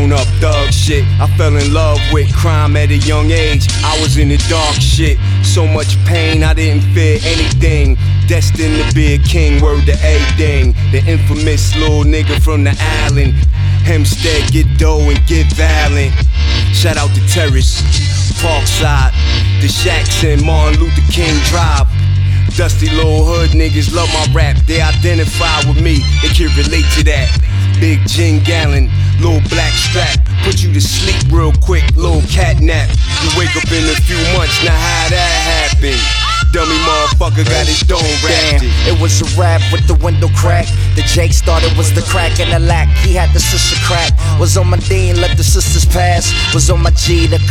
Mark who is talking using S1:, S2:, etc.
S1: grown up thug shit. I fell in love with crime at a young age. I was in the dark shit. So much pain, I didn't fear anything. Destined to be a king, word to A-Ding. The infamous little nigga from the island. Hempstead, get dough and get violent. Shout out to Terrace, Parkside, the Shacks and Martin Luther King Drive. Dusty little hood niggas love my rap. They identify with me, they can relate to that. Big gin gallon, little black strap. Put you to sleep real quick, little cat nap. You wake up in a few months, now how that happened? Dummy motherfucker got his dome wrapped.
S2: It was a rap with the window crack. The Jake started was the crack and the lack. He had the sister crack. Was on my dean, let the sisters pass. Was on my G, the